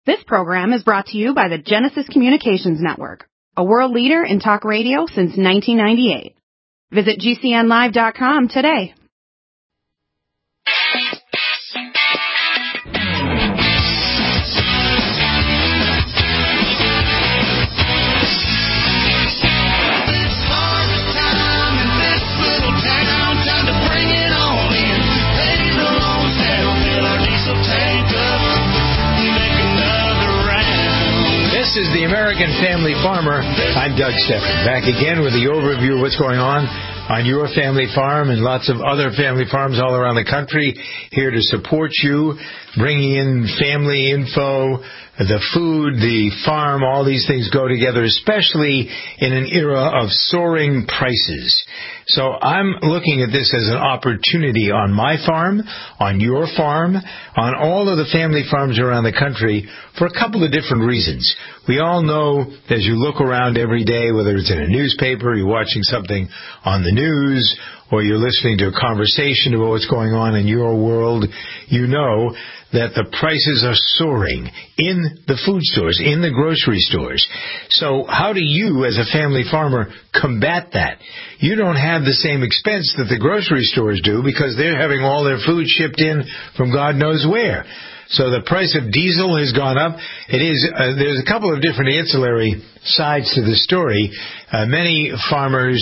This program is brought to you by the Genesis Communications Network, a world leader in talk radio since 1998. Visit GCNlive.com today. This is the American Family Farmer. I'm Doug Stephan, back again with the overview of what's going on your family farm and lots of other family farms all around the country, here to support you, bringing in family info, the food, the farm, all these things go together, especially in an era of soaring prices. So I'm looking at this as an opportunity on my farm, on your farm, on all of the family farms around the country for a couple of different reasons. We all know as you look around every day, whether it's in a newspaper, you're watching something on the news, or you're listening to a conversation about what's going on in your world, you know that the prices are soaring in the food stores, in the grocery stores. So how do you, as a family farmer, combat that? You don't have the same expense that the grocery stores do because they're having all their food shipped in from God knows where. So the price of diesel has gone up. There's a couple of different ancillary sides to the story. Many farmers,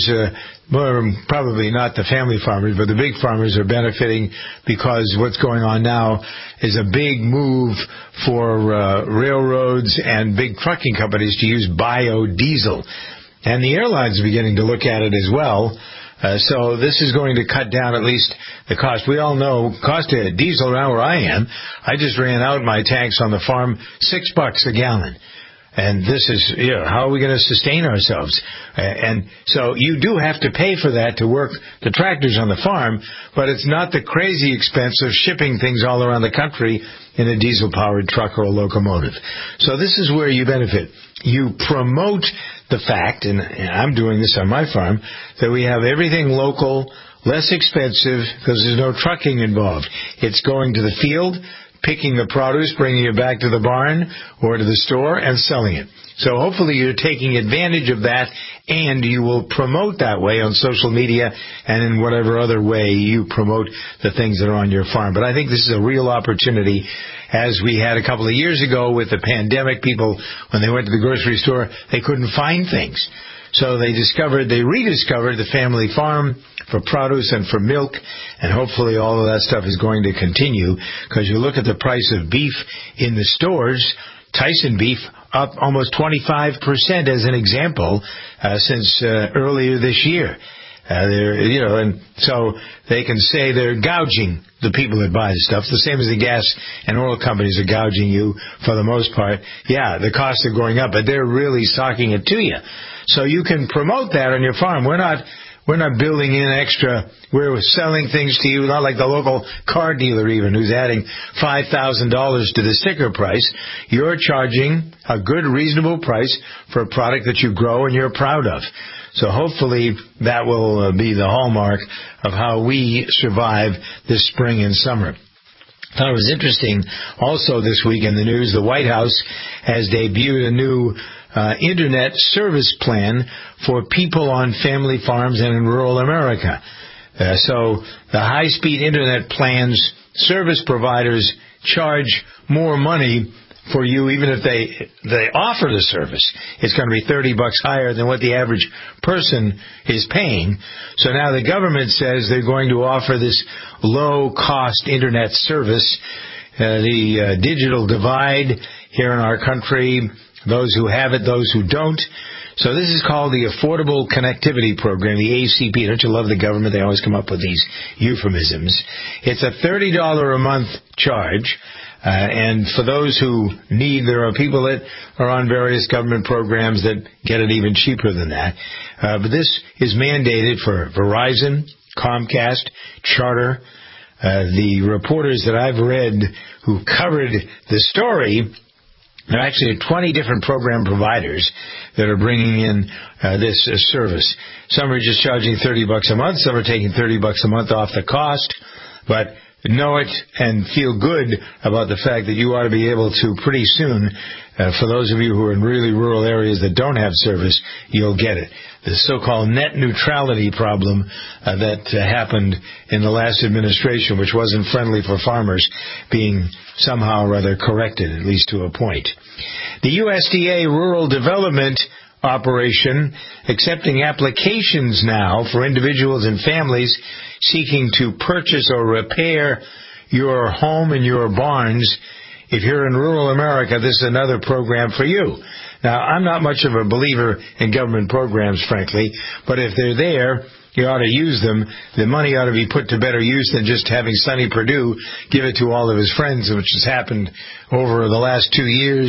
probably not the family farmers, but the big farmers are benefiting because what's going on now is a big move for railroads and big trucking companies to use biodiesel. And the airlines are beginning to look at it as well. So this is going to cut down at least the cost. We all know cost of diesel around where I am. I just ran out my tanks on the farm, $6 a gallon. And this is, how are we going to sustain ourselves? And so you do have to pay for that to work the tractors on the farm, but it's not the crazy expense of shipping things all around the country in a diesel-powered truck or a locomotive. So this is where you benefit. You promote the fact, and I'm doing this on my farm, that we have everything local, less expensive, because there's no trucking involved. It's going to the field, picking the produce, bringing it back to the barn or to the store, and selling it. So hopefully you're taking advantage of that, and you will promote that way on social media and in whatever other way you promote the things that are on your farm. But I think this is a real opportunity, as we had a couple of years ago with the pandemic. People, when they went to the grocery store, they couldn't find things. So they rediscovered the family farm for produce and for milk, and hopefully all of that stuff is going to continue, because you look at the price of beef in the stores, Tyson beef up almost 25% as an example since earlier this year. And so they can say they're gouging the people that buy the stuff, the same as the gas and oil companies are gouging you for the most part. Yeah, the costs are going up, but they're really stocking it to you. So you can promote that on your farm. We're not building in extra. We're selling things to you, not like the local car dealer even, who's adding $5,000 to the sticker price. You're charging a good, reasonable price for a product that you grow and you're proud of. So hopefully that will be the hallmark of how we survive this spring and summer. I thought it was interesting also this week in the news, the White House has debuted a new Internet service plan for people on family farms and in rural America. So the high-speed Internet plans, service providers charge more money for you, even if they offer the service. It's going to be $30 higher than what the average person is paying. So now the government says they're going to offer this low-cost Internet service. The digital divide here in our country, those who have it, those who don't. So this is called the Affordable Connectivity Program, the ACP. Don't you love the government? They always come up with these euphemisms. It's a $30 a month charge. And for those who need, there are people that are on various government programs that get it even cheaper than that. But this is mandated for Verizon, Comcast, Charter. The reporters that I've read who covered the story, there are actually 20 different program providers that are bringing in this service. Some are just charging $30 a month. Some are taking $30 a month off the cost. But know it and feel good about the fact that you ought to be able to pretty soon, for those of you who are in really rural areas that don't have service, you'll get it. The so-called net neutrality problem that happened in the last administration, which wasn't friendly for farmers, being somehow or other corrected, at least to a point. The USDA Rural Development Operation accepting applications now for individuals and families seeking to purchase or repair your home and your barns. If you're in rural America, this is another program for you. Now, I'm not much of a believer in government programs, frankly, but if they're there, you ought to use them. The money ought to be put to better use than just having Sonny Perdue give it to all of his friends, which has happened over the last 2 years.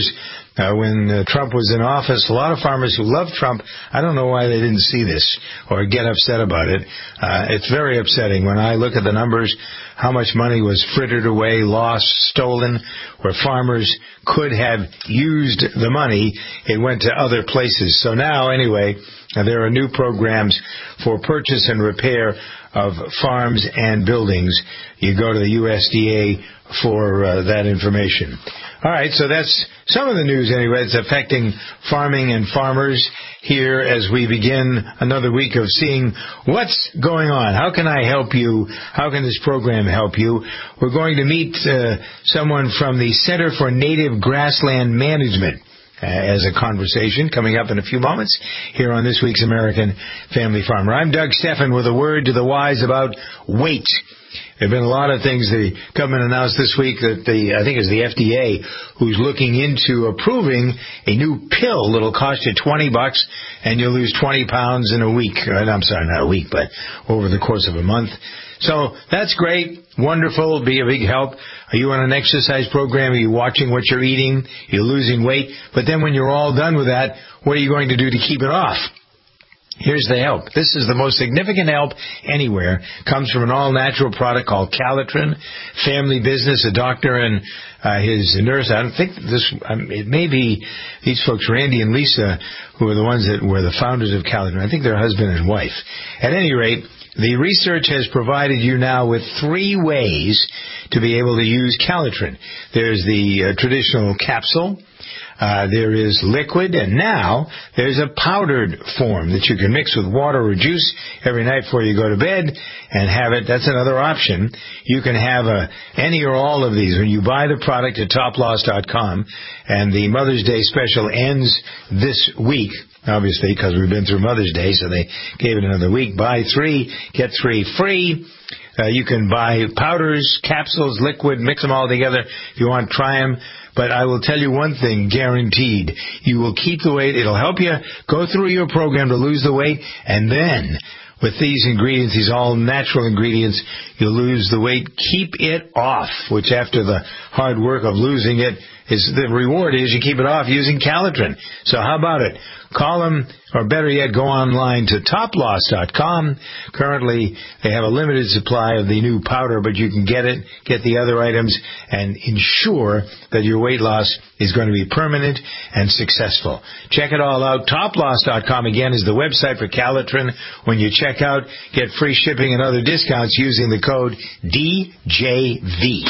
When Trump was in office, a lot of farmers who love Trump, I don't know why they didn't see this or get upset about it. It's very upsetting when I look at the numbers, how much money was frittered away, lost, stolen, where farmers could have used the money. It went to other places. So now, anyway, there are new programs for purchase and repair of farms and buildings. You go to the USDA for that information. All right, so that's some of the news anyway. It's affecting farming and farmers here as we begin another week of seeing what's going on. How can I help you? How can this program help you? We're going to meet someone from the Center for Native Grassland Management as a conversation coming up in a few moments here on this week's American Family Farmer. I'm Doug Steffen with a word to the wise about weight. There have been a lot of things the government announced this week that I think it's the FDA who's looking into approving a new pill that'll cost you $20 and you'll lose 20 pounds in a week. I'm sorry, not a week, but over the course of a month. So that's great, wonderful, be a big help. Are you on an exercise program? Are you watching what you're eating? You're losing weight. But then when you're all done with that, what are you going to do to keep it off? Here's the help. This is the most significant help anywhere. Comes from an all-natural product called Calitrin. Family business, a doctor and his nurse. I don't think this, it may be these folks, Randy and Lisa, who are the ones that were the founders of Calitrin. I think they're husband and wife. At any rate, the research has provided you now with 3 ways to be able to use Calitrin. There's the traditional capsule. There is liquid, and now there's a powdered form that you can mix with water or juice every night before you go to bed and have it. That's another option. You can have any or all of these. When you buy the product at toploss.com, and the Mother's Day special ends this week, obviously, because we've been through Mother's Day, so they gave it another week. Buy 3, get 3 free. You can buy powders, capsules, liquid, mix them all together if you want. Try them. But I will tell you one thing, guaranteed. You will keep the weight. It'll help you go through your program to lose the weight. And then, with these ingredients, these all-natural ingredients, you'll lose the weight. Keep it off, which after the hard work of losing it, the reward is you keep it off using Calitrin. So how about it? Call them, or better yet, go online to toploss.com. Currently, they have a limited supply of the new powder, but you can get it, get the other items, and ensure that your weight loss is going to be permanent and successful. Check it all out. Toploss.com, again, is the website for Calitrin. When you check out, get free shipping and other discounts using the code DJV.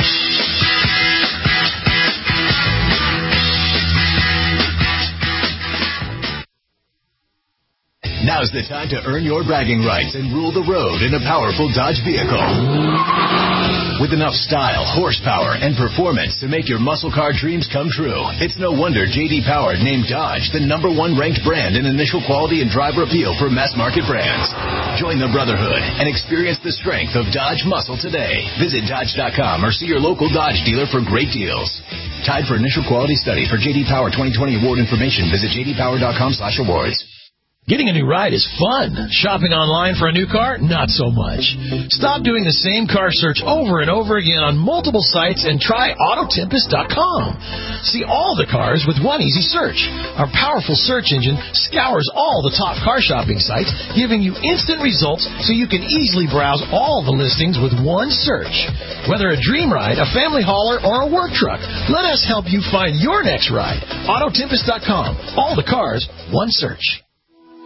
Now's the time to earn your bragging rights and rule the road in a powerful Dodge vehicle. With enough style, horsepower, and performance to make your muscle car dreams come true, it's no wonder J.D. Power named Dodge the #1 ranked brand in initial quality and driver appeal for mass market brands. Join the brotherhood and experience the strength of Dodge muscle today. Visit Dodge.com or see your local Dodge dealer for great deals. Tied for initial quality study. For J.D. Power 2020 award information, visit jdpower.com/awards. Getting a new ride is fun. Shopping online for a new car? Not so much. Stop doing the same car search over and over again on multiple sites and try Autotempest.com. See all the cars with one easy search. Our powerful search engine scours all the top car shopping sites, giving you instant results so you can easily browse all the listings with one search. Whether a dream ride, a family hauler, or a work truck, let us help you find your next ride. Autotempest.com. All the cars, one search.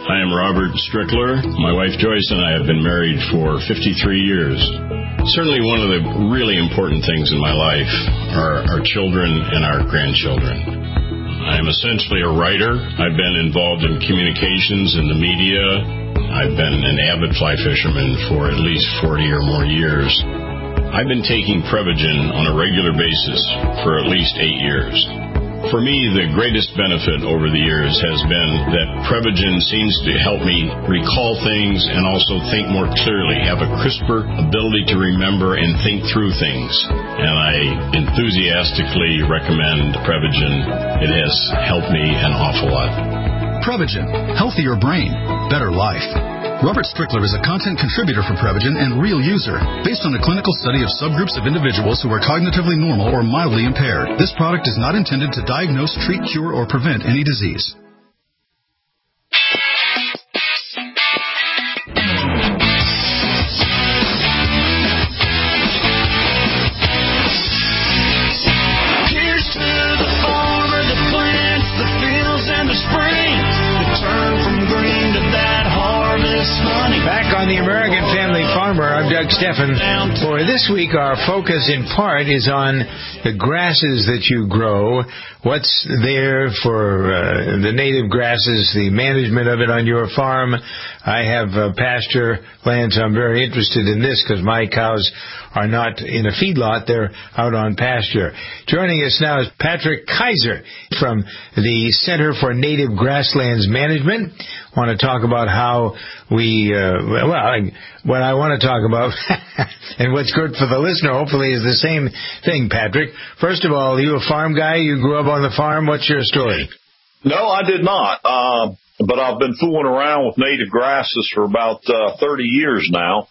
I am Robert Strickler. My wife Joyce and I have been married for 53 years. Certainly one of the really important things in my life are our children and our grandchildren. I am essentially a writer. I've been involved in communications in the media. I've been an avid fly fisherman for at least 40 or more years. I've been taking Prevagen on a regular basis for at least 8 years. For me, the greatest benefit over the years has been that Prevagen seems to help me recall things and also think more clearly, have a crisper ability to remember and think through things. And I enthusiastically recommend Prevagen. It has helped me an awful lot. Prevagen. Healthier brain. Better life. Robert Strickler is a content contributor for Prevagen and real user, based on a clinical study of subgroups of individuals who are cognitively normal or mildly impaired. This product is not intended to diagnose, treat, cure, or prevent any disease. Here's to the farmer that plants the fields and the springs, that turn from green to that harvest money. Back on the American Family Farmer, I'm Doug Steffen. For this week, our focus in part is on the grasses that you grow. What's there for the native grasses, the management of it on your farm. I have pasture land, so I'm very interested in this because my cows are not in a feedlot. They're out on pasture. Joining us now is Patrick Kaiser from the Center for Native Grasslands Management. I want to talk about how we, what I want to talk about and what's good for the listener, hopefully, is the same thing, Patrick. First of all, are you a farm guy? You grew up on the farm. What's your story? No, I did not. But I've been fooling around with native grasses for about 30 years now,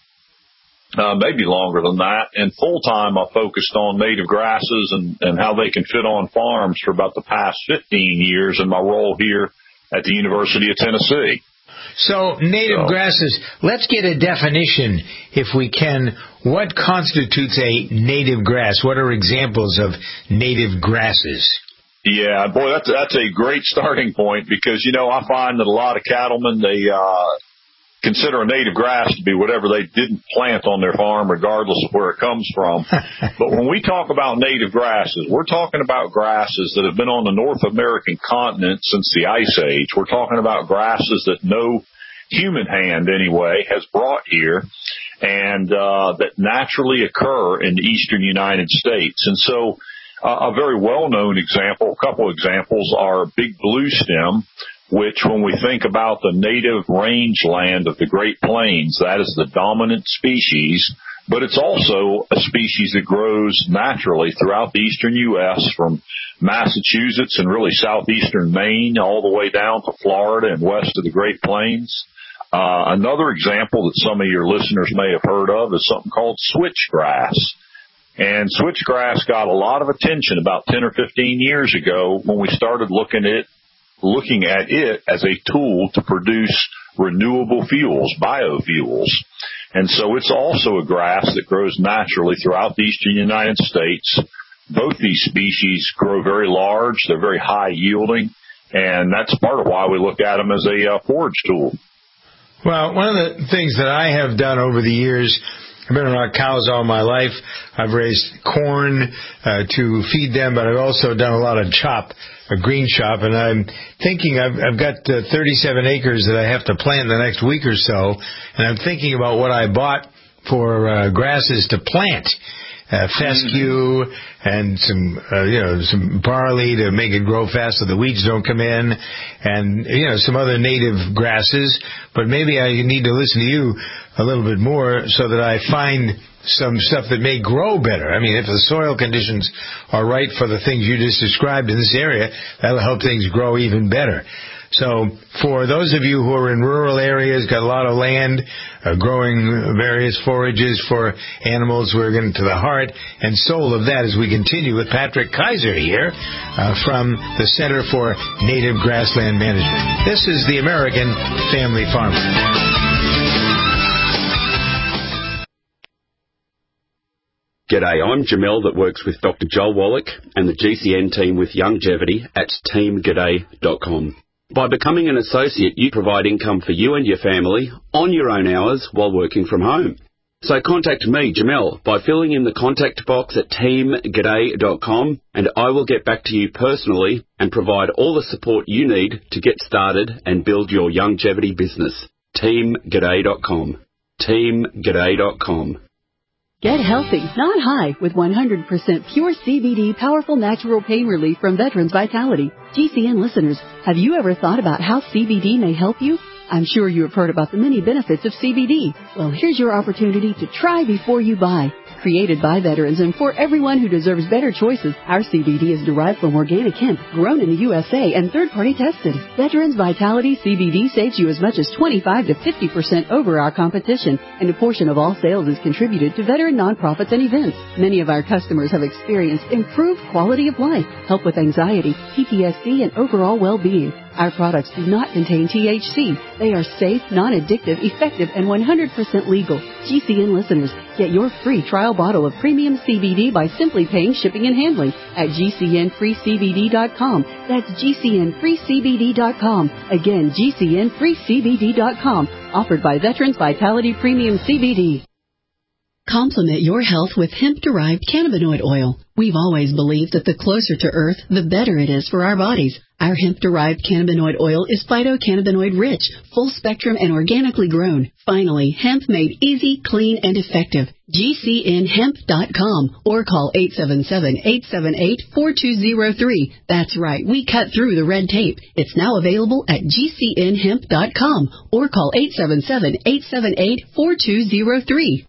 maybe longer than that. And full-time, I focused on native grasses and how they can fit on farms for about the past 15 years in my role here at the University of Tennessee. So, native grasses, let's get a definition, if we can. What constitutes a native grass? What are examples of native grasses? Yeah, boy, that's a great starting point because, I find that a lot of cattlemen, they consider a native grass to be whatever they didn't plant on their farm, regardless of where it comes from. But when we talk about native grasses, we're talking about grasses that have been on the North American continent since the Ice Age. We're talking about grasses that no human hand, anyway, has brought here and that naturally occur in the eastern United States. And so a very well-known example, a couple examples, are big bluestem, which when we think about the native rangeland of the Great Plains, that is the dominant species, but it's also a species that grows naturally throughout the eastern U.S. from Massachusetts and really southeastern Maine all the way down to Florida and west of the Great Plains. Another example that some of your listeners may have heard of is something called switchgrass. And switchgrass got a lot of attention about 10 or 15 years ago when we started looking at it as a tool to produce renewable fuels, biofuels. And so it's also a grass that grows naturally throughout the eastern United States. Both these species grow very large. They're very high yielding. And that's part of why we look at them as a forage tool. Well, one of the things that I have done over the years, I've been around cows all my life. I've raised corn to feed them, but I've also done a lot of green chop, and I'm thinking I've got 37 acres that I have to plant in the next week or so, and I'm thinking about what I bought for grasses to plant. Fescue and some barley to make it grow fast so the weeds don't come in, and some other native grasses. But maybe I need to listen to you a little bit more so that I find some stuff that may grow better. I mean, if the soil conditions are right for the things you just described in this area, that'll help things grow even better. So for those of you who are in rural areas, got a lot of land, growing various forages for animals, we're getting to the heart and soul of that as we continue with Patrick Kaiser here from the Center for Native Grassland Management. This is the American Family Farmer. G'day, I'm Jamel that works with Dr. Joel Wallach and the GCN team with Longevity at teamg'day.com. By becoming an associate, you provide income for you and your family on your own hours while working from home. So contact me, Jamel, by filling in the contact box at teamg'day.com, and I will get back to you personally and provide all the support you need to get started and build your longevity business. teamg'day.com. teamg'day.com. Get healthy, not high, with 100% pure CBD powerful natural pain relief from Veterans Vitality. GCN listeners, have you ever thought about how CBD may help you? I'm sure you have heard about the many benefits of CBD. Well, here's your opportunity to try before you buy. Created by veterans and for everyone who deserves better choices, our CBD is derived from organic hemp, grown in the USA and third-party tested. Veterans Vitality CBD saves you as much as 25 to 50% over our competition, and a portion of all sales is contributed to veteran nonprofits and events. Many of our customers have experienced improved quality of life, help with anxiety, PTSD, and overall well-being. Our products do not contain THC. They are safe, non-addictive, effective, and 100% legal. GCN listeners, get your free trial bottle of premium CBD by simply paying shipping and handling at GCNFreeCBD.com. That's GCNFreeCBD.com. Again, GCNFreeCBD.com. Offered by Veterans Vitality Premium CBD. Complement your health with hemp-derived cannabinoid oil. We've always believed that the closer to Earth, the better it is for our bodies. Our hemp-derived cannabinoid oil is phytocannabinoid-rich, full-spectrum, and organically grown. Finally, hemp made easy, clean, and effective. GCNHemp.com or call 877-878-4203. That's right, we cut through the red tape. It's now available at GCNHemp.com or call 877-878-4203.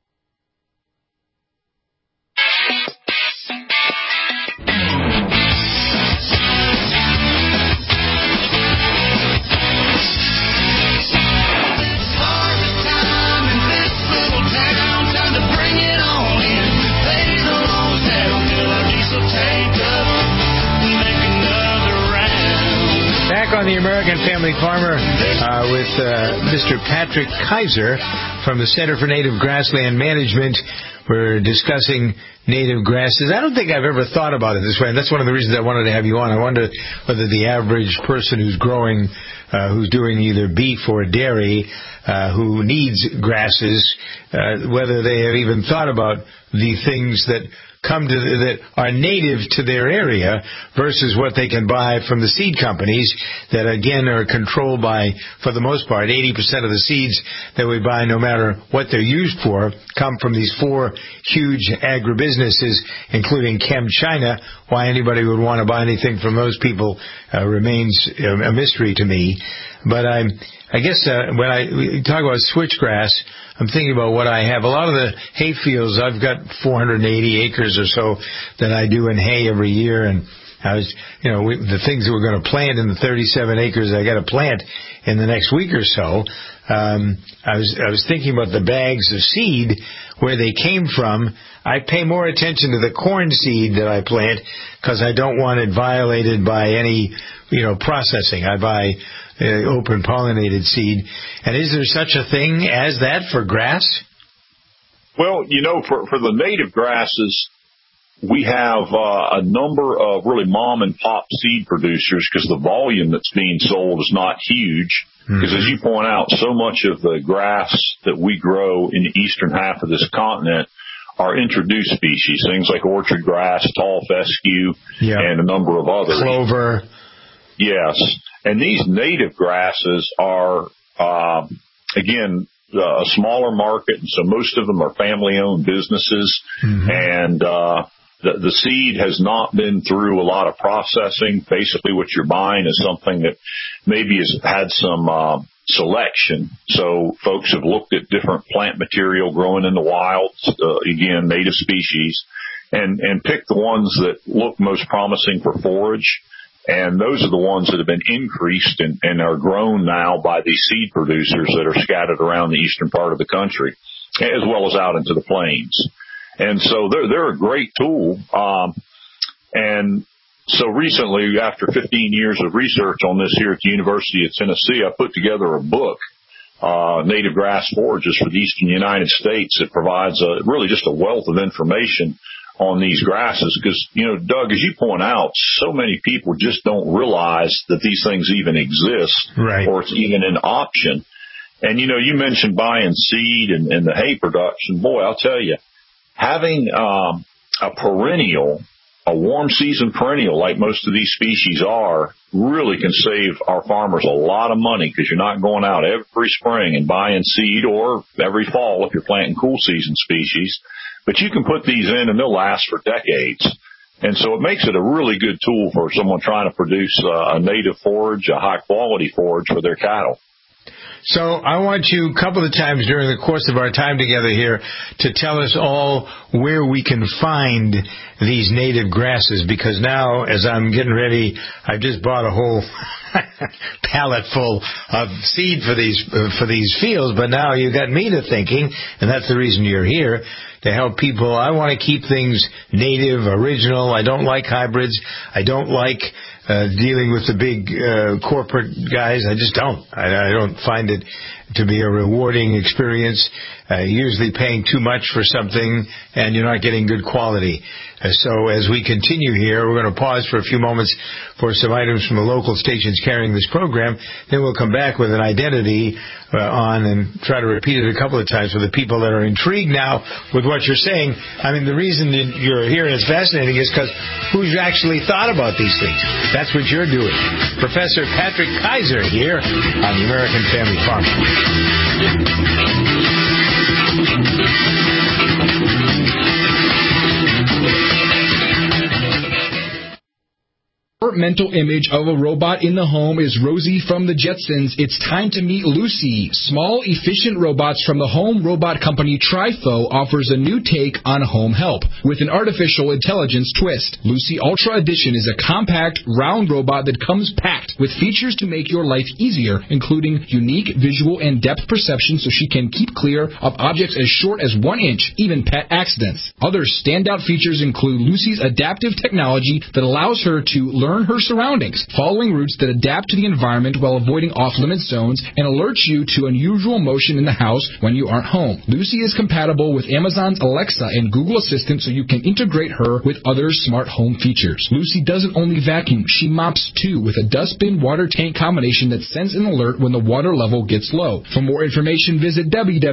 On the American Family Farmer with Mr. Patrick Kaiser from the Center for Native Grassland Management. We're discussing native grasses. I don't think I've ever thought about it this way, and that's one of the reasons I wanted to have you on. I wonder whether the average person who's growing, who's doing either beef or dairy, who needs grasses, whether they have even thought about the things that that are native to their area versus what they can buy from the seed companies that, again, are controlled by, for the most part, 80% of the seeds that we buy, no matter what they're used for, come from these four huge agribusinesses, including ChemChina. Why anybody would want to buy anything from those people remains a mystery to me. But I guess when we talk about switchgrass, I'm thinking about what I have. A lot of the hay fields, I've got 480 acres or so that I do in hay every year, and I was, the things that we're going to plant in the 37 acres I got to plant in the next week or so. I was thinking about the bags of seed, where they came from. I pay more attention to the corn seed that I plant because I don't want it violated by any, processing. I buy open pollinated seed. And is there such a thing as that for grass? Well, for the native grasses, we have a number of really mom and pop seed producers because the volume that's being sold is not huge. Because as you point out, so much of the grass that we grow in the eastern half of this continent are introduced species, things like orchard grass, tall fescue, and a number of others. Clover. Yes. And these native grasses are, again, a smaller market, and so most of them are family-owned businesses. And the seed has not been through a lot of processing. Basically, what you're buying is something that maybe has had some selection. So folks have looked at different plant material growing in the wild, again, native species, and picked the ones that look most promising for forage. And those are the ones that have been increased and are grown now by these seed producers that are scattered around the eastern part of the country, as well as out into the plains. And so they're a great tool. And so recently, after 15 years of research on this here at the University of Tennessee, I put together a book, Native Grass Forages for the Eastern United States, that provides really just a wealth of information on these grasses because, Doug, as you point out, so many people just don't realize that these things even exist, right, or it's even an option. And, you mentioned buying seed and the hay production. Boy, I'll tell you, having a perennial, a warm season perennial like most of these species are, really can save our farmers a lot of money because you're not going out every spring and buying seed or every fall if you're planting cool season species. But you can put these in and they'll last for decades. And so it makes it a really good tool for someone trying to produce a native forage, a high-quality forage for their cattle. So I want you a couple of times during the course of our time together here to tell us all where we can find these native grasses, because now as I'm getting ready, I've just bought a whole pallet full of seed for these fields, but now you got me to thinking, and that's the reason you're here, to help people. I want to keep things native, original. I don't like hybrids. I don't like dealing with the big corporate guys. I just don't. I don't find it to be a rewarding experience, usually paying too much for something and you're not getting good quality. So as we continue here, we're going to pause for a few moments for some items from the local stations carrying this program. Then we'll come back with an identity on and try to repeat it a couple of times for the people that are intrigued now with what you're saying. I mean, the reason that you're here and it's fascinating is because who's actually thought about these things? That's what you're doing. Professor Patrick Kaiser here on the American Family Farm. Mental image of a robot in the home is Rosie from the Jetsons. It's time to meet Lucy. Small, efficient robots from the home robot company Trifo offers a new take on home help with an artificial intelligence twist. Lucy Ultra Edition is a compact, round robot that comes packed with features to make your life easier, including unique visual and depth perception so she can keep clear of objects as short as 1 inch, even pet accidents. Other standout features include Lucy's adaptive technology that allows her to learn her surroundings, following routes that adapt to the environment while avoiding off-limit zones, and alerts you to unusual motion in the house when you aren't home. Lucy is compatible with Amazon's Alexa and Google Assistant, so you can integrate her with other smart home features. Lucy doesn't only vacuum, she mops too with a dustbin water tank combination that sends an alert when the water level gets low. For more information, visit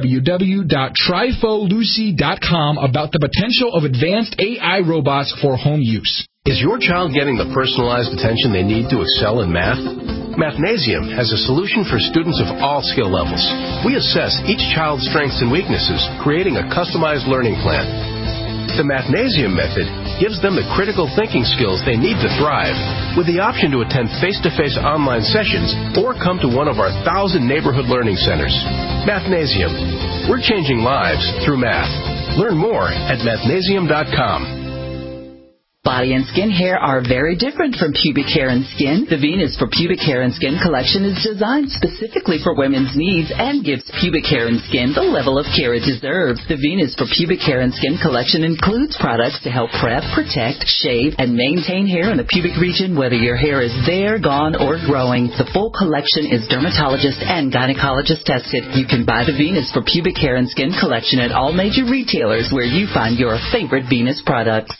www.trifolucy.com about the potential of advanced AI robots for home use. Is your child getting the personalized attention they need to excel in math? Mathnasium has a solution for students of all skill levels. We assess each child's strengths and weaknesses, creating a customized learning plan. The Mathnasium method gives them the critical thinking skills they need to thrive, with the option to attend face-to-face online sessions or come to one of our 1,000 neighborhood learning centers. Mathnasium. We're changing lives through math. Learn more at mathnasium.com. Body and skin hair are very different from pubic hair and skin. The Venus for Pubic Hair and Skin collection is designed specifically for women's needs and gives pubic hair and skin the level of care it deserves. The Venus for Pubic Hair and Skin collection includes products to help prep, protect, shave, and maintain hair in the pubic region, whether your hair is there, gone, or growing. The full collection is dermatologist and gynecologist tested. You can buy the Venus for Pubic Hair and Skin collection at all major retailers where you find your favorite Venus products.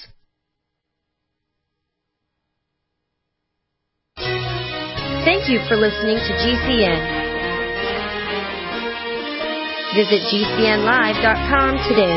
Thank you for listening to GCN. Visit GCNlive.com today.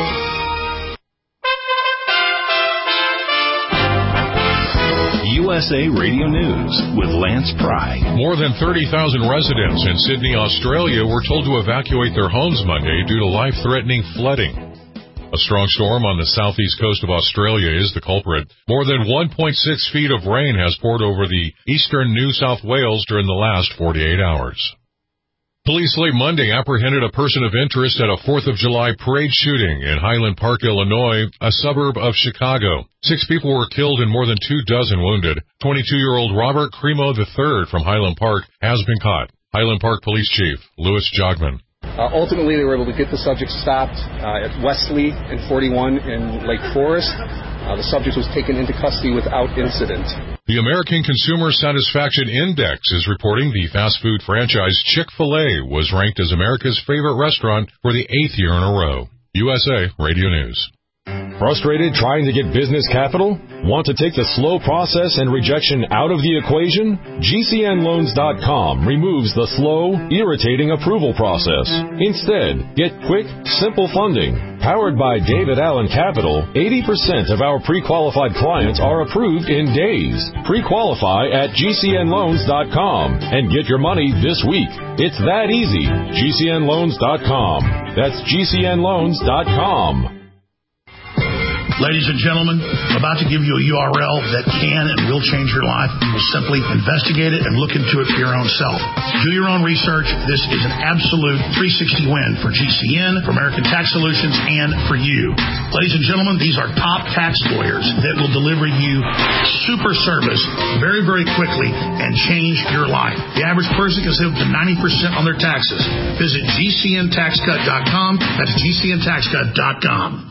USA Radio News with Lance Pry. More than 30,000 residents in Sydney, Australia were told to evacuate their homes Monday due to life-threatening flooding. A strong storm on the southeast coast of Australia is the culprit. More than 1.6 feet of rain has poured over the eastern New South Wales during the last 48 hours. Police late Monday apprehended a person of interest at a 4th of July parade shooting in Highland Park, Illinois, a suburb of Chicago. 6 people were killed and more than 24 wounded. 22-year-old Robert Cremo III from Highland Park has been caught. Highland Park Police Chief Louis Jogman. Ultimately, they were able to get the subject stopped at Wesley and 41 in Lake Forest. The subject was taken into custody without incident. The American Consumer Satisfaction Index is reporting the fast food franchise Chick-fil-A was ranked as America's favorite restaurant for the 8th year in a row. USA Radio News. Frustrated trying to get business capital? Want to take the slow process and rejection out of the equation? GCNLoans.com removes the slow, irritating approval process. Instead, get quick, simple funding. Powered by David Allen Capital, 80% of our pre-qualified clients are approved in days. Pre-qualify at GCNLoans.com and get your money this week. It's that easy. GCNLoans.com. That's GCNLoans.com. Ladies and gentlemen, I'm about to give you a URL that can and will change your life. You will simply investigate it and look into it for your own self. Do your own research. This is an absolute 360 win for GCN, for American Tax Solutions, and for you. Ladies and gentlemen, these are top tax lawyers that will deliver you super service very, very quickly and change your life. The average person can save up to 90% on their taxes. Visit GCNTaxCut.com. That's GCNTaxCut.com.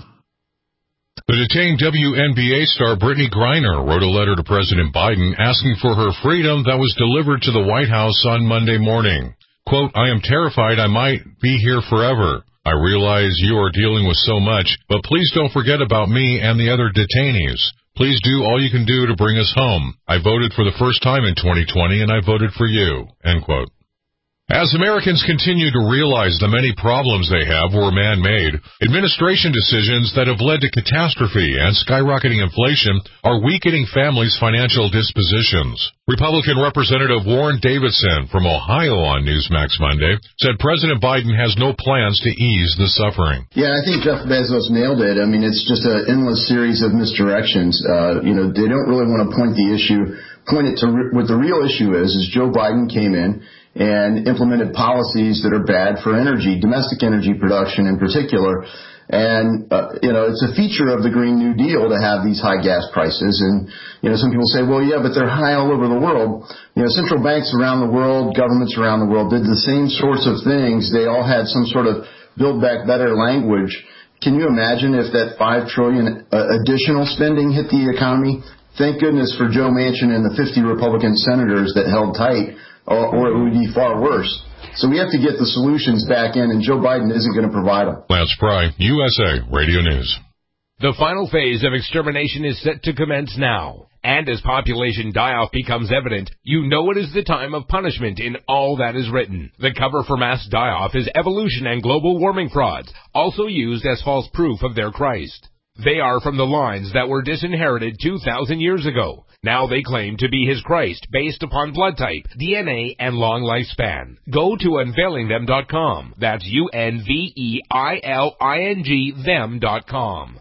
The detained WNBA star Brittany Griner wrote a letter to President Biden asking for her freedom that was delivered to the White House on Monday morning. Quote, I am terrified I might be here forever. I realize you are dealing with so much, but please don't forget about me and the other detainees. Please do all you can do to bring us home. I voted for the first time in 2020, and I voted for you. End quote. As Americans continue to realize the many problems they have were man-made, administration decisions that have led to catastrophe and skyrocketing inflation are weakening families' financial dispositions. Republican Representative Warren Davidson from Ohio on Newsmax Monday said President Biden has no plans to ease the suffering. Yeah, I think Jeff Bezos nailed it. I mean, it's just an endless series of misdirections. They don't really want to point it to what the real issue is Joe Biden came in and implemented policies that are bad for energy, domestic energy production in particular. And, it's a feature of the Green New Deal to have these high gas prices. And, some people say, well, yeah, but they're high all over the world. Central banks around the world, governments around the world did the same sorts of things. They all had some sort of Build Back Better language. Can you imagine if that $5 trillion additional spending hit the economy? Thank goodness for Joe Manchin and the 50 Republican senators that held tight, or it would be far worse. So we have to get the solutions back in, and Joe Biden isn't going to provide them. Lance Pry, USA Radio News. The final phase of extermination is set to commence now. And as population die-off becomes evident, you know it is the time of punishment in all that is written. The cover for mass die-off is evolution and global warming frauds, also used as false proof of their Christ. They are from the lines that were disinherited 2,000 years ago. Now they claim to be his Christ based upon blood type, DNA, and long lifespan. Go to unveilingthem.com. That's UNVEILING them.com.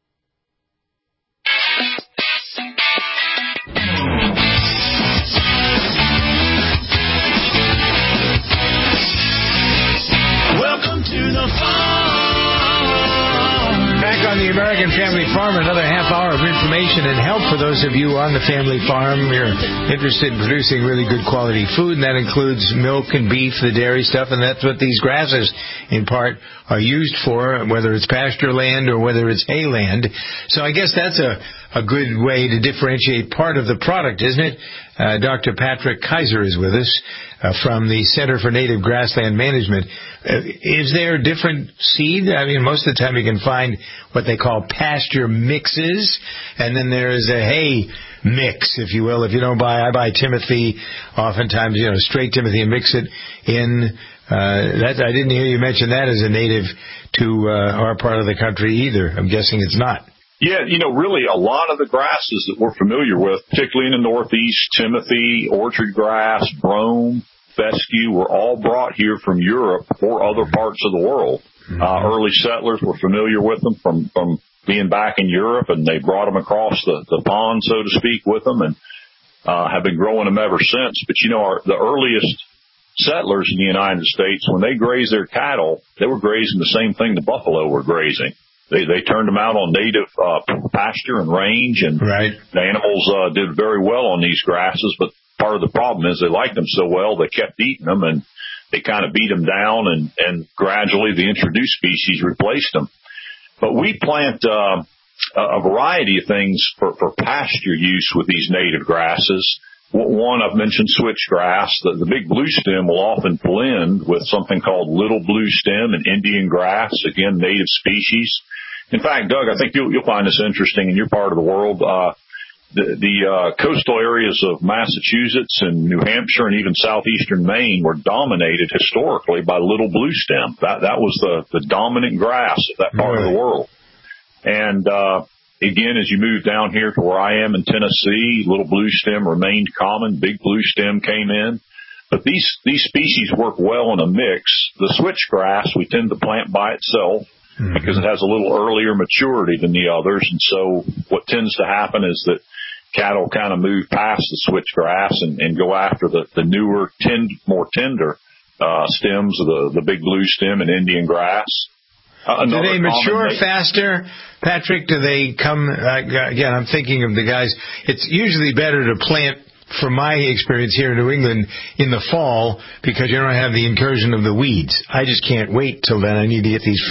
Welcome to the farm. Back on the American Family Farm, another half hour of information and help for those of you on the family farm. You're interested in producing really good quality food, and that includes milk and beef, the dairy stuff, and that's what these grasses, in part, are used for, whether it's pasture land or whether it's hay land. So I guess that's a good way to differentiate part of the product, isn't it? Dr. Patrick Kaiser is with us from the Center for Native Grassland Management. Is there different seed? I mean, most of the time you can find what they call pasture mixes, and then there is a hay mix, if you will. If you don't I buy Timothy, oftentimes, straight Timothy, and mix it in. I didn't hear you mention that as a native to our part of the country either. I'm guessing it's not. Yeah, really a lot of the grasses that we're familiar with, particularly in the Northeast, Timothy, orchard grass, brome, fescue, were all brought here from Europe or other parts of the world. Early settlers were familiar with them from being back in Europe, and they brought them across the pond, so to speak, with them, and have been growing them ever since. But, the earliest settlers in the United States, when they grazed their cattle, they were grazing the same thing the buffalo were grazing. They turned them out on native pasture and range, and the animals did very well on these grasses. But part of the problem is they liked them so well, they kept eating them, and they kind of beat them down, and gradually the introduced species replaced them. But we plant a variety of things for pasture use with these native grasses. One, I've mentioned switchgrass. The big blue stem will often blend with something called little blue stem and Indian grass, again, native species. In fact, Doug, I think you'll find this interesting in your part of the world. The coastal areas of Massachusetts and New Hampshire and even southeastern Maine were dominated historically by little blue stem. That was the dominant grass of that part of the world. And again, as you move down here to where I am in Tennessee, little blue stem remained common. Big blue stem came in. But these species work well in a mix. The switchgrass we tend to plant by itself because it has a little earlier maturity than the others. And so what tends to happen is that cattle kind of move past the switchgrass and go after the newer, more tender stems of the big blue stem and Indian grass. Do they mature faster, Patrick? Do they come, again, I'm thinking of the guys, it's usually better to plant, from my experience here in New England, in the fall because you don't have the incursion of the weeds. I just can't wait till then. I need to get these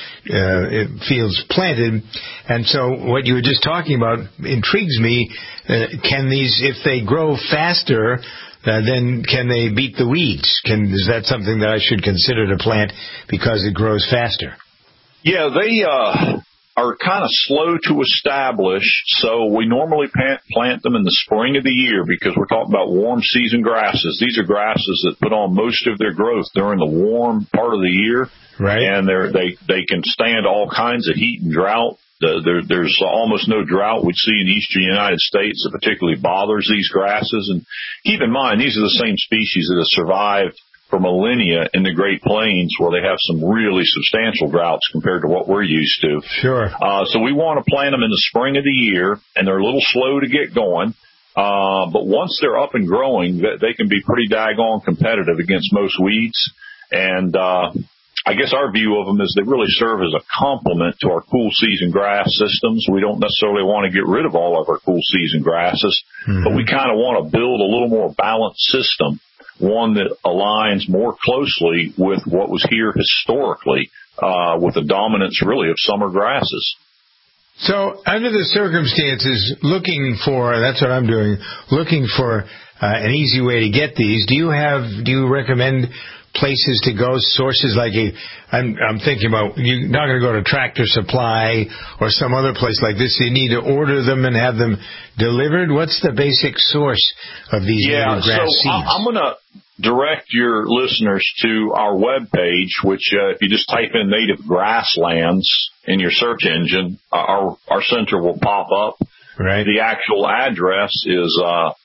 fields planted. And so what you were just talking about intrigues me. Can these, if they grow faster, then can they beat the weeds? Is that something that I should consider to plant because it grows faster? Yeah, they are kind of slow to establish, so we normally plant them in the spring of the year because we're talking about warm season grasses. These are grasses that put on most of their growth during the warm part of the year, right? And they can stand all kinds of heat and drought. There's almost no drought we'd see in the eastern United States that particularly bothers these grasses. And keep in mind, these are the same species that have survived for millennia in the Great Plains where they have some really substantial droughts compared to what we're used to. Sure. So we want to plant them in the spring of the year, and they're a little slow to get going. But once they're up and growing, they can be pretty daggone competitive against most weeds. And I guess our view of them is they really serve as a complement to our cool season grass systems. We don't necessarily want to get rid of all of our cool season grasses, but we kind of want to build a little more balanced system, one that aligns more closely with what was here historically, with the dominance really of summer grasses. So under the circumstances, that's what I'm doing, looking for an easy way to get these, do you recommend places to go, sources like I'm thinking about, you're not going to go to Tractor Supply or some other place like this. You need to order them and have them delivered. What's the basic source of these native grass seeds? I'm going to direct your listeners to our webpage, which if you just type in native grasslands in your search engine, our center will pop up. Right. The actual address is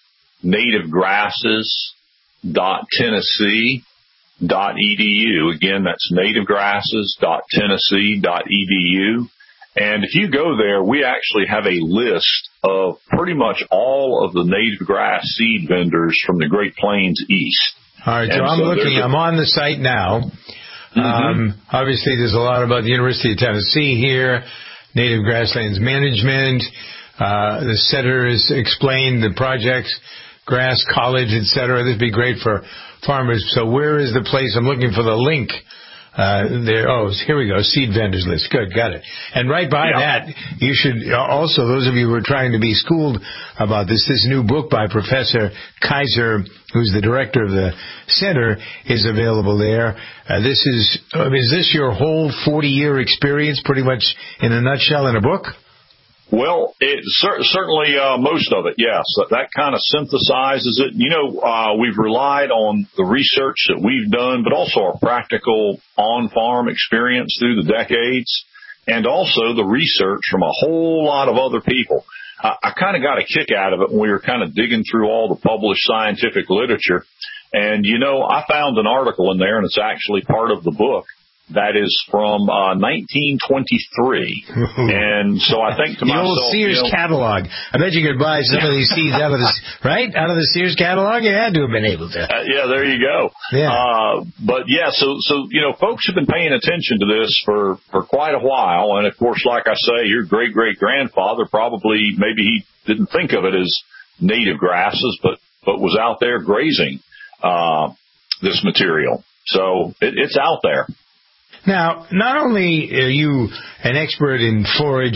nativegrasses.tennessee.edu. Again, that's nativegrasses.tennessee.edu. And if you go there, we actually have a list of pretty much all of the native grass seed vendors from the Great Plains east. All right, so I'm on the site now. Obviously, there's a lot about the University of Tennessee here, Native Grasslands Management. The center has explained the projects, Grass College, etc. This would be great for farmers. So where is the place? I'm looking for the link. Here we go. Seed vendors list. Good, got it. And right by that, you should also, those of you who are trying to be schooled about this new book by Professor Kaiser, who's the director of the center, is available there. Is this your whole 40-year experience pretty much in a nutshell in a book? Well, certainly most of it, yes. That kind of synthesizes it. We've relied on the research that we've done, but also our practical on-farm experience through the decades, and also the research from a whole lot of other people. I kind of got a kick out of it when we were kind of digging through all the published scientific literature. And, I found an article in there, and it's actually part of the book, that is from 1923. And so I think to myself, the old Sears catalog. I bet you could buy some of these seeds out of the Sears catalog. You had to have been able to. There you go. Yeah. So folks have been paying attention to this for quite a while. And of course, like I say, your great-great-grandfather probably, maybe he didn't think of it as native grasses, but was out there grazing this material. So it's out there. Now, not only are you an expert in forage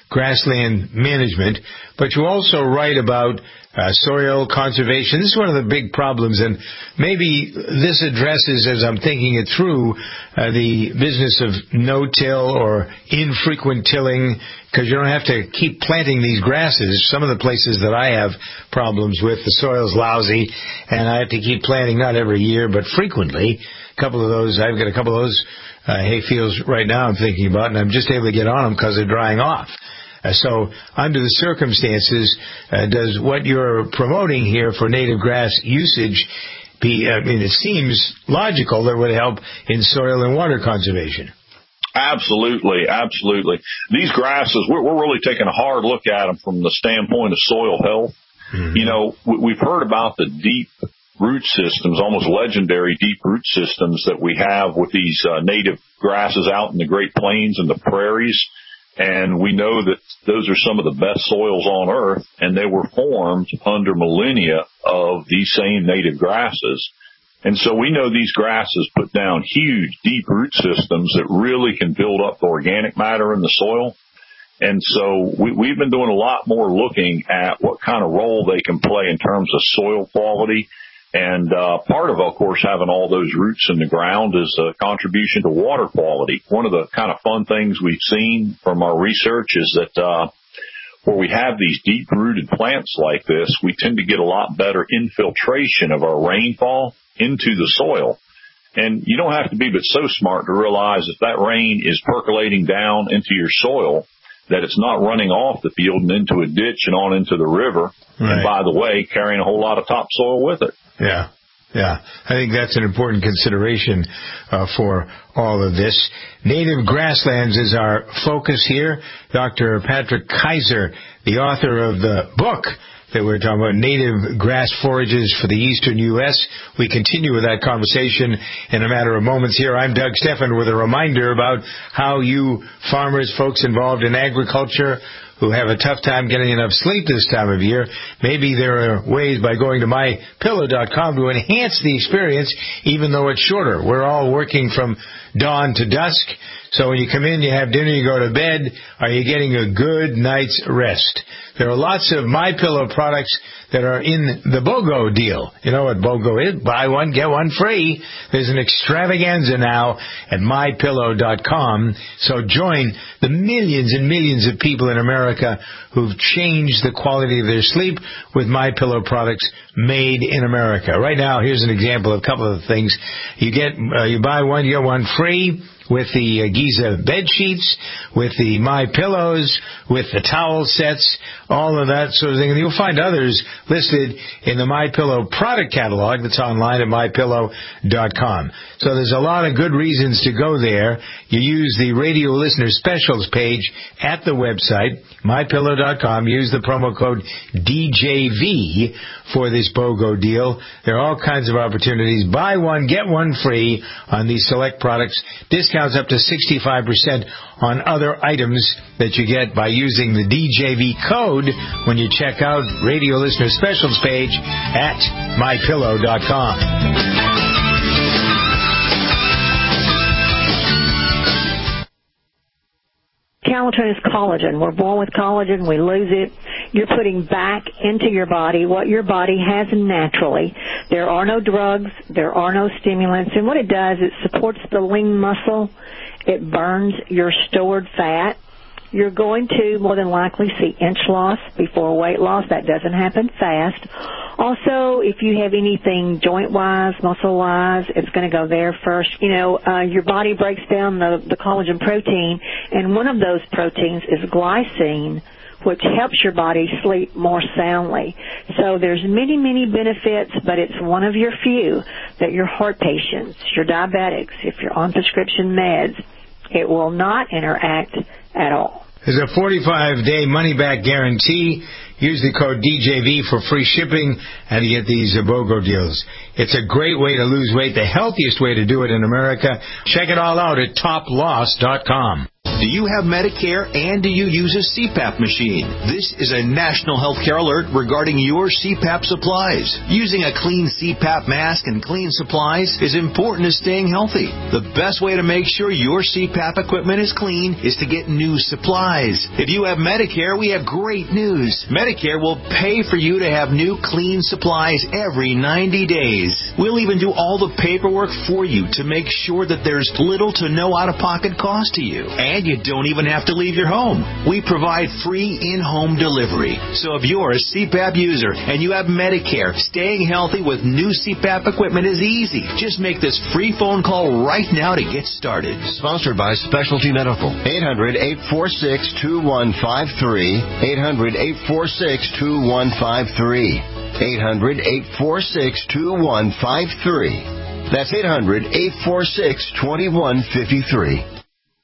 grassland management, but you also write about soil conservation. This is one of the big problems, and maybe this addresses, as I'm thinking it through, the business of no-till or infrequent tilling, because you don't have to keep planting these grasses. Some of the places that I have problems with, the soil's lousy, and I have to keep planting not every year, but frequently. I've got a couple of those hay fields right now I'm thinking about, and I'm just able to get on them because they're drying off. So under the circumstances, does what you're promoting here for native grass usage it seems logical that it would help in soil and water conservation? Absolutely. These grasses, we're really taking a hard look at them from the standpoint of soil health. Mm-hmm. You know, we've heard about the deep root systems, almost legendary deep root systems that we have with these native grasses out in the Great Plains and the prairies. And we know that those are some of the best soils on earth, and they were formed under millennia of these same native grasses. And so we know these grasses put down huge, deep root systems that really can build up the organic matter in the soil. And so we've been doing a lot more looking at what kind of role they can play in terms of soil quality. And part of course, having all those roots in the ground is a contribution to water quality. One of the kind of fun things we've seen from our research is that where we have these deep-rooted plants like this, we tend to get a lot better infiltration of our rainfall into the soil. And you don't have to be but so smart to realize if that rain is percolating down into your soil, that it's not running off the field and into a ditch and on into the river. Right. And by the way, carrying a whole lot of topsoil with it. Yeah. I think that's an important consideration for all of this. Native grasslands is our focus here. Dr. Patrick Kaiser, the author of the book that we're talking about, Native Grass Forages for the Eastern U.S. We continue with that conversation in a matter of moments here. I'm Doug Stephan with a reminder about how you farmers, folks involved in agriculture who have a tough time getting enough sleep this time of year, maybe there are ways by going to MyPillow.com to enhance the experience, even though it's shorter. We're all working from dawn to dusk. So when you come in, you have dinner, you go to bed, are you getting a good night's rest? There are lots of MyPillow products that are in the BOGO deal. You know what BOGO is? Buy one, get one free. There's an extravaganza now at MyPillow.com. So join the millions and millions of people in America who've changed the quality of their sleep with MyPillow products made in America. Right now, here's an example of a couple of things. You buy one, you get one free with the Giza bed sheets, with the MyPillows, with the towel sets, all of that sort of thing. And you'll find others listed in the MyPillow product catalog that's online at MyPillow.com. So there's a lot of good reasons to go there. You use the radio listener specials page at the website, MyPillow.com. Use the promo code DJV for this BOGO deal. There are all kinds of opportunities. Buy one, get one free on these select products. Discounts up to 65% on other items that you get by using the DJV code when you check out radio listener specials page at MyPillow.com. Calatin is collagen. We're born with collagen. We lose it. You're putting back into your body what your body has naturally. There are no drugs. There are no stimulants. And what it does, it supports the lean muscle. It burns your stored fat. You're going to more than likely see inch loss before weight loss. That doesn't happen fast. Also, if you have anything joint-wise, muscle-wise, it's going to go there first. You know, your body breaks down the collagen protein, and one of those proteins is glycine, which helps your body sleep more soundly. So there's many, many benefits, but it's one of your few that your heart patients, your diabetics, if you're on prescription meds, it will not interact at all. There's a 45-day money-back guarantee. Use the code DJV for free shipping and you get these BOGO deals. It's a great way to lose weight, the healthiest way to do it in America. Check it all out at toploss.com. Do you have Medicare and do you use a CPAP machine? This is a national healthcare alert regarding your CPAP supplies. Using a clean CPAP mask and clean supplies is important to staying healthy. The best way to make sure your CPAP equipment is clean is to get new supplies. If you have Medicare, we have great news. Medicare will pay for you to have new clean supplies every 90 days. We'll even do all the paperwork for you to make sure that there's little to no out-of-pocket cost to you. And you don't even have to leave your home. We provide free in-home delivery. So if you're a CPAP user and you have Medicare, staying healthy with new CPAP equipment is easy. Just make this free phone call right now to get started. Sponsored by Specialty Medical. 800-846-2153. 800-846-2153. 800-846-2153. That's 800-846-2153.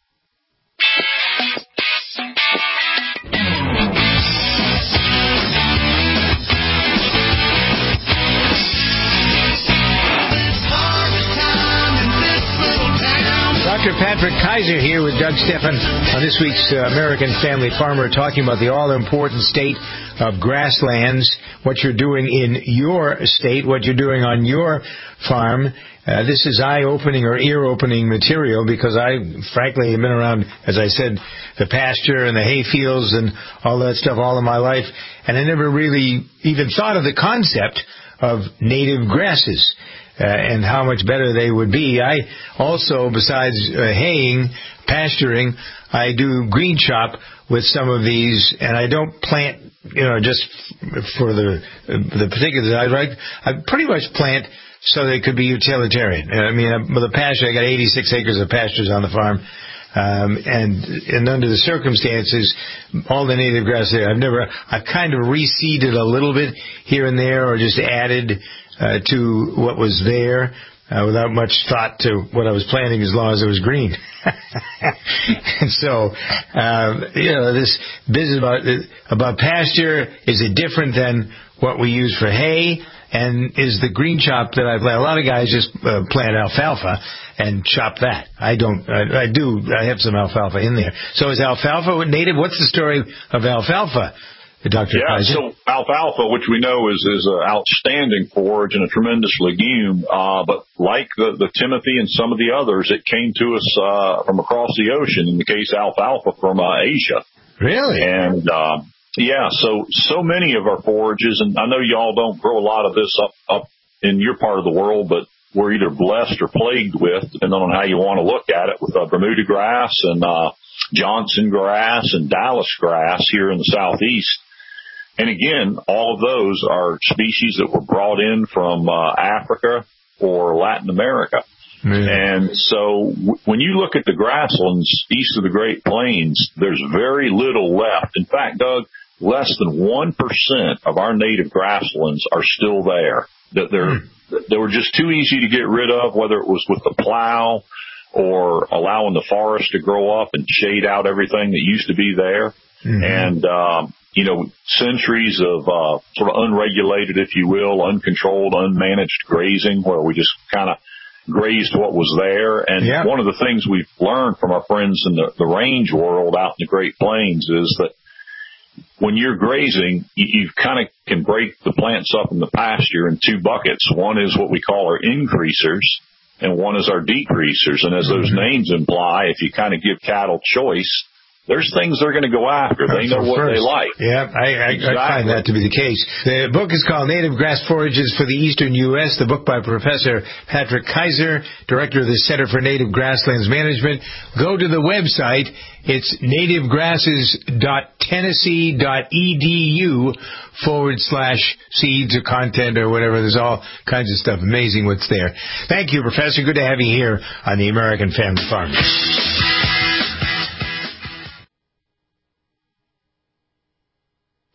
Dr. Patrick Kaiser here with Doug Stephan on this week's American Family Farmer, talking about the all-important state of grasslands, what you're doing in your state, what you're doing on your farm. This is eye-opening or ear-opening material because I, frankly, have been around, as I said, the pasture and the hay fields and all that stuff all of my life, and I never really even thought of the concept of native grasses. And how much better they would be. I also, besides haying, pasturing, I do green chop with some of these, and I don't plant, just for the particulars I like. I pretty much plant so they could be utilitarian. I mean, with the pasture, I got 86 acres of pastures on the farm. And under the circumstances, all the native grass there, I've kind of reseeded a little bit here and there, or just added to what was there without much thought to what I was planting, as long as it was green. And so, this business about pasture, is it different than what we use for hay? And is the green chop that I plant? A lot of guys just plant alfalfa and chop that. I don't. I do. I have some alfalfa in there. So is alfalfa native? What's the story of alfalfa, Dr. Kaiser? So alfalfa, which we know is an outstanding forage and a tremendous legume, but like the Timothy and some of the others, it came to us from across the ocean, in the case alfalfa from Asia. Really? And so many of our forages, and I know y'all don't grow a lot of this up in your part of the world, but we're either blessed or plagued with, depending on how you want to look at it, with Bermuda grass and Johnson grass and Dallas grass here in the southeast. And again, all of those are species that were brought in from Africa or Latin America. Yeah. And so when you look at the grasslands east of the Great Plains, there's very little left. In fact, Doug, less than 1% of our native grasslands are still there. They were just too easy to get rid of, whether it was with the plow or allowing the forest to grow up and shade out everything that used to be there. Mm-hmm. And, centuries of sort of unregulated, if you will, uncontrolled, unmanaged grazing, where we just kind of grazed what was there. And one of the things we've learned from our friends in the range world out in the Great Plains is that when you're grazing, you kind of can break the plants up in the pasture in two buckets. One is what we call our increasers, and one is our decreasers. And as those names imply, if you kind of give cattle choice, there's things they're going to go after. They know what they like. Yeah, I find that to be the case. The book is called Native Grass Forages for the Eastern U.S., the book by Professor Patrick Kaiser, Director of the Center for Native Grasslands Management. Go to the website. It's nativegrasses.tennessee.edu/seeds or content or whatever. There's all kinds of stuff. Amazing what's there. Thank you, Professor. Good to have you here on the American Family Farmer.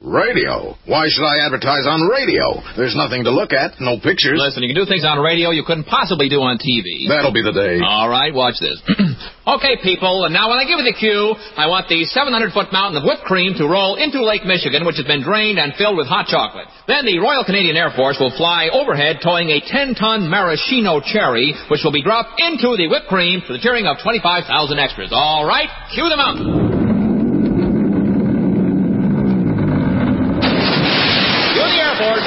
Radio? Why should I advertise on radio? There's nothing to look at, no pictures. Listen, you can do things on radio you couldn't possibly do on TV. That'll be the day. All right, watch this. Okay, people, and now when I give you the cue, I want the 700-foot mountain of whipped cream to roll into Lake Michigan, which has been drained and filled with hot chocolate. Then the Royal Canadian Air Force will fly overhead towing a 10-ton maraschino cherry, which will be dropped into the whipped cream to the cheering of 25,000 extras. All right, cue the mountain. Cue the Air Force.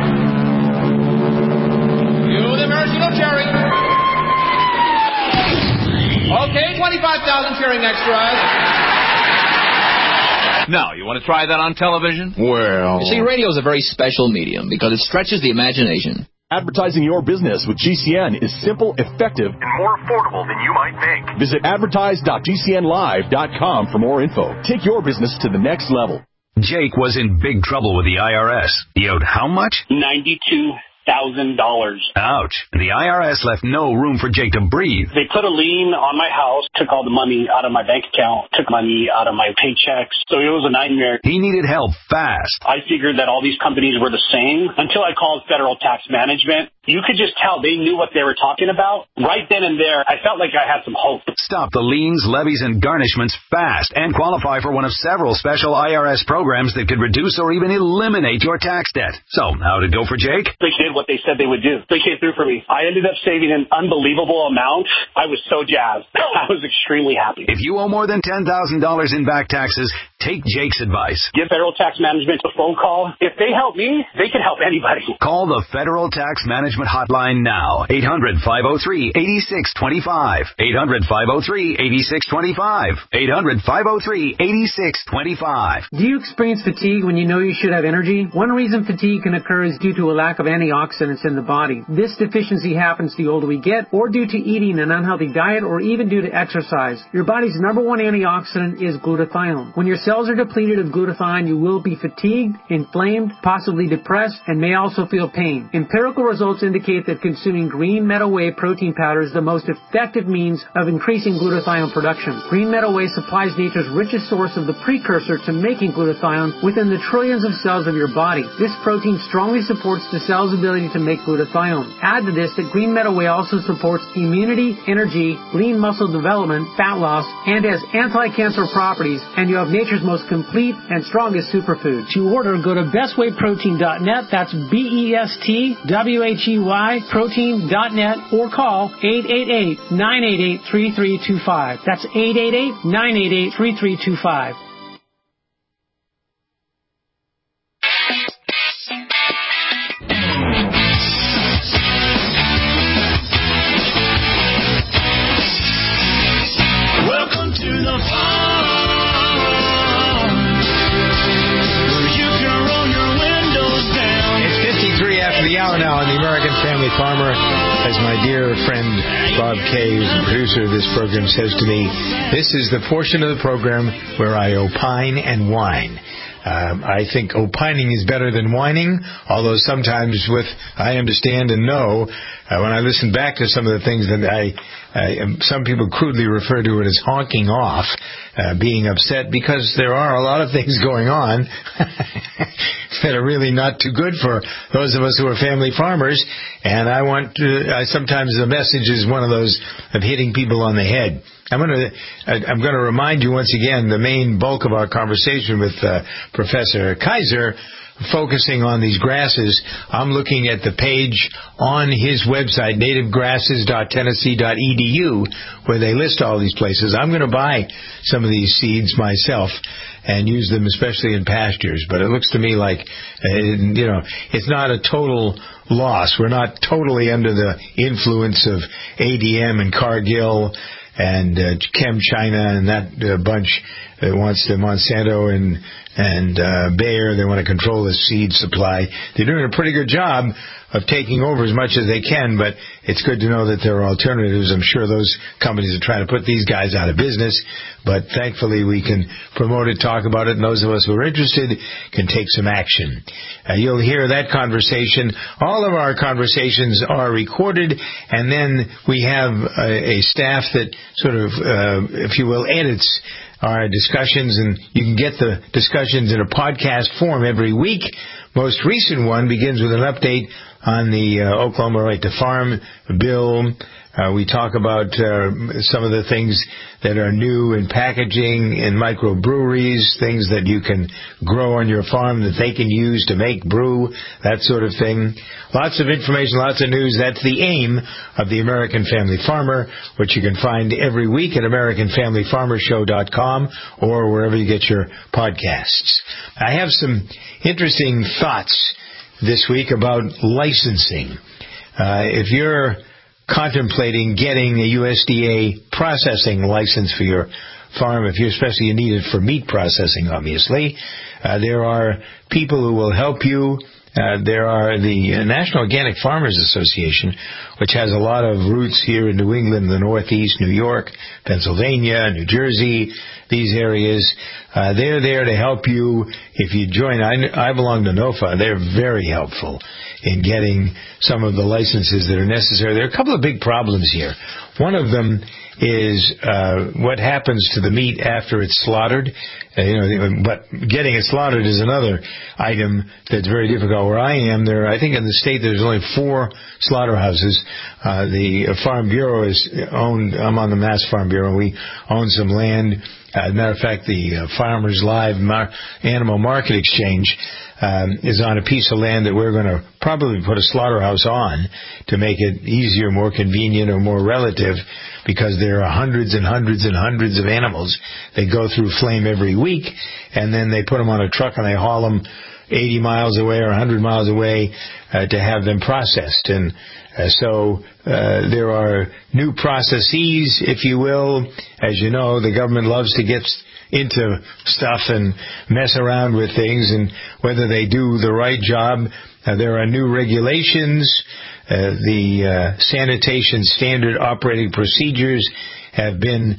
Cue the maraschino cherry. Okay, 25,000 cheering extras. Now, you want to try that on television? Well... You see, radio is a very special medium because it stretches the imagination. Advertising your business with GCN is simple, effective, and more affordable than you might think. Visit advertise.gcnlive.com for more info. Take your business to the next level. Jake was in big trouble with the IRS. He owed how much? $92,000. Ouch. The IRS left no room for Jake to breathe. They put a lien on my house, took all the money out of my bank account, took money out of my paychecks. So it was a nightmare. He needed help fast. I figured that all these companies were the same until I called Federal Tax Management. You could just tell they knew what they were talking about. Right then and there, I felt like I had some hope. Stop the liens, levies, and garnishments fast and qualify for one of several special IRS programs that could reduce or even eliminate your tax debt. So, how did it go for Jake? They did what they said they would do. They came through for me. I ended up saving an unbelievable amount. I was so jazzed. I was extremely happy. If you owe more than $10,000 in back taxes, take Jake's advice. Give Federal Tax Management a phone call. If they help me, they can help anybody. Call the Federal Tax Management Hotline now. 800-503-8625. 800-503-8625. 800-503-8625. Do you experience fatigue when you know you should have energy? One reason fatigue can occur is due to a lack of antioxidants in the body. This deficiency happens the older we get, or due to eating an unhealthy diet, or even due to exercise. Your body's number one antioxidant is glutathione. When your cells are depleted of glutathione, you will be fatigued, inflamed, possibly depressed, and may also feel pain. Empirical results indicate that consuming green meadow whey protein powder is the most effective means of increasing glutathione production. Green meadow whey supplies nature's richest source of the precursor to making glutathione within the trillions of cells of your body. This protein strongly supports the cell's ability to make glutathione. Add to this that green meadow whey also supports immunity, energy, lean muscle development, fat loss, and has anti-cancer properties, and you have nature's most complete and strongest superfood. To order, go to bestwayprotein.net. That's BESTWHEY protein.net, or call 888-988-3325. That's 888-988-3325. Welcome to the farm, where you can roll your windows down. It's 53 after the hour now on the American Family Farmer. As my dear friend Bob Kay, who's the producer of this program, says to me, this is the portion of the program where I opine and whine. I think opining is better than whining, although sometimes I understand and know, when I listen back to some of the things that some people crudely refer to it as honking off, being upset, because there are a lot of things going on that are really not too good for those of us who are family farmers, and sometimes the message is one of those of hitting people on the head. I'm going to remind you once again the main bulk of our conversation with Professor Kaiser, focusing on these grasses. I'm looking at the page on his website, nativegrasses.tennessee.edu, where they list all these places. I'm going to buy some of these seeds myself and use them, especially in pastures. But it looks to me like, it's not a total loss. We're not totally under the influence of ADM and Cargill and ChemChina and that bunch that wants the Monsanto and Bayer. They want to control the seed supply. They're doing a pretty good job of taking over as much as they can, but it's good to know that there are alternatives. I'm sure those companies are trying to put these guys out of business, but thankfully we can promote it, talk about it, and those of us who are interested can take some action. You'll hear that conversation. All of our conversations are recorded, and then we have a staff that sort of, if you will, edits our discussions, and you can get the discussions in a podcast form every week. Most recent one begins with an update on the Oklahoma Right to Farm bill. We talk about some of the things that are new in packaging and microbreweries, things that you can grow on your farm that they can use to make brew, that sort of thing. Lots of information, lots of news. That's the aim of the American Family Farmer, which you can find every week at AmericanFamilyFarmerShow.com or wherever you get your podcasts. I have some interesting thoughts this week about licensing. If you're contemplating getting a USDA processing license for your farm, if you especially you need it for meat processing, obviously, there are people who will help you. There are the National Organic Farmers Association, which has a lot of roots here in New England, the Northeast, New York, Pennsylvania, New Jersey, these areas. They're there to help you if you join. I belong to NOFA. They're very helpful in getting some of the licenses that are necessary. There are a couple of big problems here. One of them is what happens to the meat after it's slaughtered. But getting it slaughtered is another item that's very difficult. Where I am, I think in the state there's only 4 slaughterhouses. The Farm Bureau is owned. I'm on the Mass Farm Bureau. We own some land. As a matter of fact, the Farmers Live Animal Market Exchange is on a piece of land that we're going to probably put a slaughterhouse on to make it easier, more convenient, or more relative, because there are hundreds and hundreds and hundreds of animals. They go through flame every week, and then they put them on a truck and they haul them 80 miles away or 100 miles away to have them processed. And so there are new processes, if you will. As you know, the government loves to get into stuff and mess around with things, and whether they do the right job. There are new regulations. The sanitation standard operating procedures have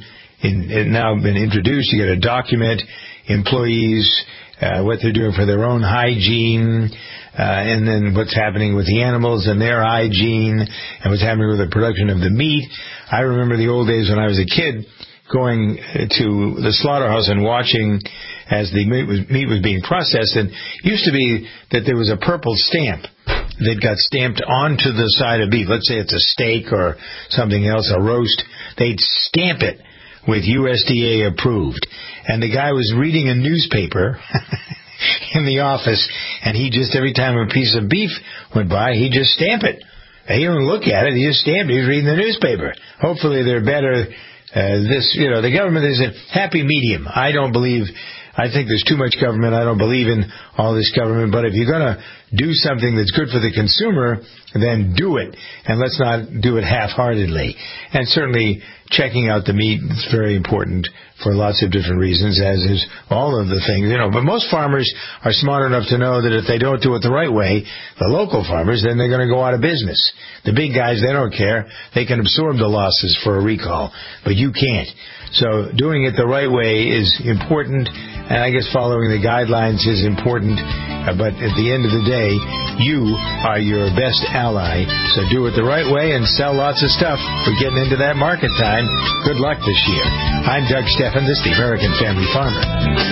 now been introduced. You got to document employees, what they're doing for their own hygiene, and then what's happening with the animals and their hygiene, and what's happening with the production of the meat. I remember the old days when I was a kid, going to the slaughterhouse and watching as the meat was being processed. And it used to be that there was a purple stamp that got stamped onto the side of beef. Let's say it's a steak or something else, a roast. They'd stamp it with USDA approved. And the guy was reading a newspaper in the office, and he just, every time a piece of beef went by, he'd just stamp it. He didn't look at it. He just stamped it. He was reading the newspaper. Hopefully they're better. The government is a happy medium. I think there's too much government. I don't believe in all this government. But if you're going to do something that's good for the consumer, then do it. And let's not do it half-heartedly. And certainly checking out the meat is very important for lots of different reasons, as is all of the things. But most farmers are smart enough to know that if they don't do it the right way, the local farmers, then they're going to go out of business. The big guys, they don't care. They can absorb the losses for a recall, but you can't. So doing it the right way is important, and I guess following the guidelines is important. But at the end of the day, you are your best ally. So do it the right way and sell lots of stuff. We're getting into that market time. Good luck this year. I'm Doug Steffen. This is the American Family Farmer.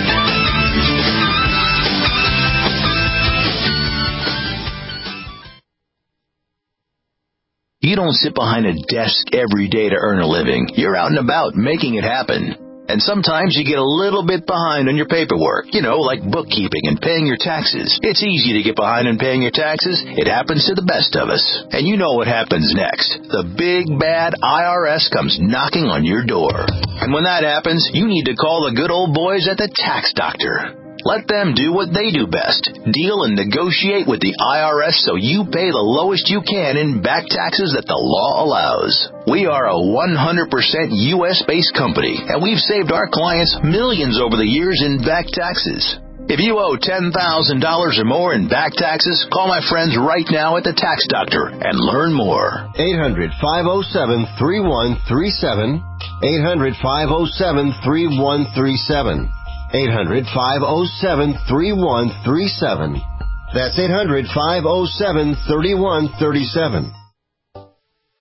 You don't sit behind a desk every day to earn a living. You're out and about making it happen. And sometimes you get a little bit behind on your paperwork, like bookkeeping and paying your taxes. It's easy to get behind on paying your taxes. It happens to the best of us. And you know what happens next. The big, bad IRS comes knocking on your door. And when that happens, you need to call the good old boys at the Tax Doctor. Let them do what they do best. Deal and negotiate with the IRS so you pay the lowest you can in back taxes that the law allows. We are a 100% U.S.-based company, and we've saved our clients millions over the years in back taxes. If you owe $10,000 or more in back taxes, call my friends right now at the Tax Doctor and learn more. 800-507-3137. 800-507-3137. 800-507-3137. That's 800-507-3137.